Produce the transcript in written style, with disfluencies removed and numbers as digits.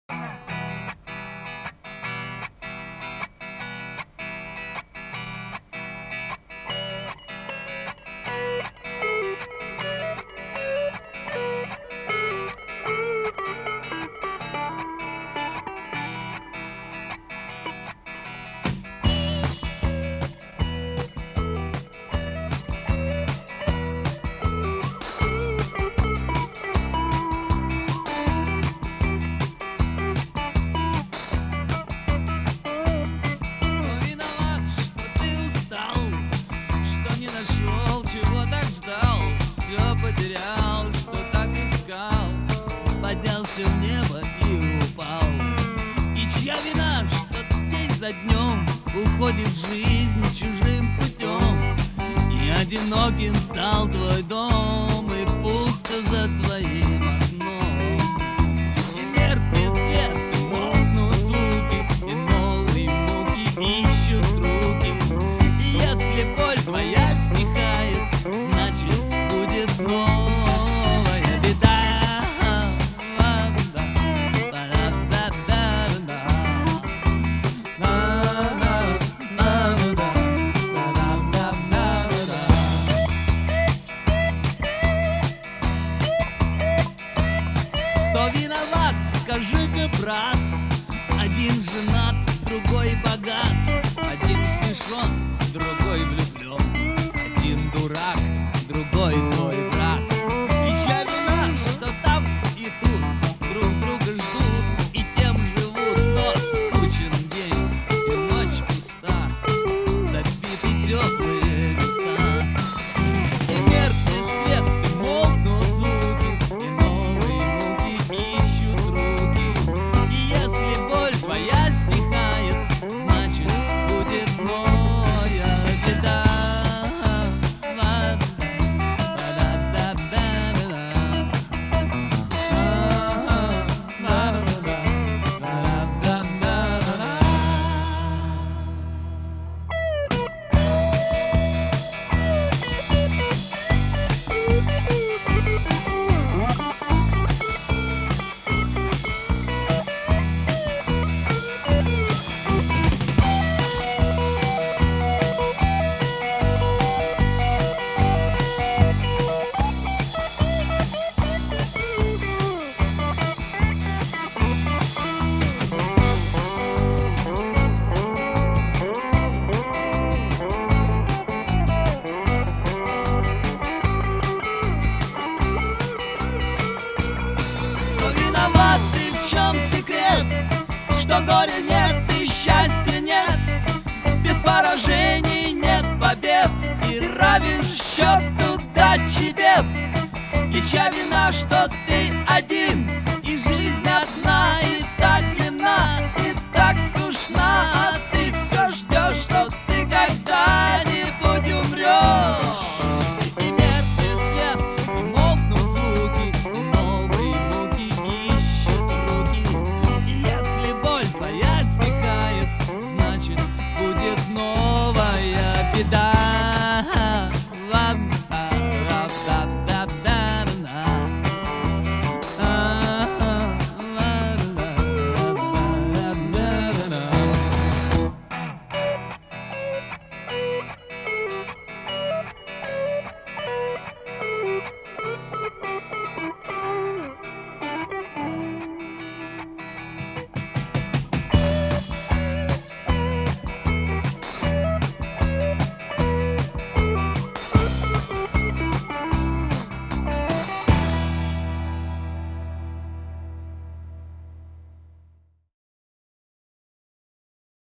Потерял, что так искал, поднялся в небо и упал. И чья вина, что день за днем уходит жизнь чужим путем, и одиноким стал твой дом, и пусто за твоим окном. И мертвый свет, и молкнут звуки, и новые муки ищут руки. И если боль твоя стихает, значит будет новая беда. Кто виноват, скажи-ка, брат? Один женат, другой богат, один смешон, другой влюблен, один дурак, другой твой брат. И чья вина, что там и тут друг друга ждут и тем живут, но скучен день и ночь пуста, забиты теплые места. И мертвый свет, и молкнут звуки, и новые муки ищут руки. И если боль твоя стихает, значит будет новая беда. В чем секрет, что горя нет и счастья нет, без поражений нет побед, и равен счет удачи бед? И чья вина, что ты один